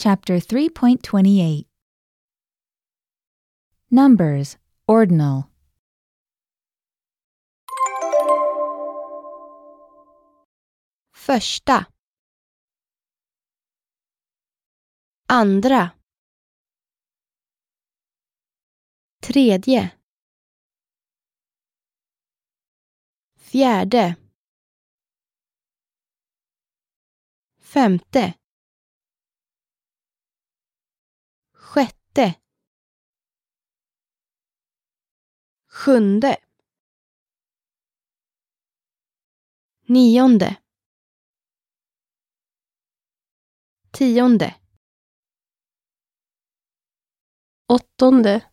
Chapter 3.28 Numbers, Ordinal. Första. Andra. Tredje. Fjärde. Femte. Sjätte. Sjunde. Nionde. Tionde. Åttonde,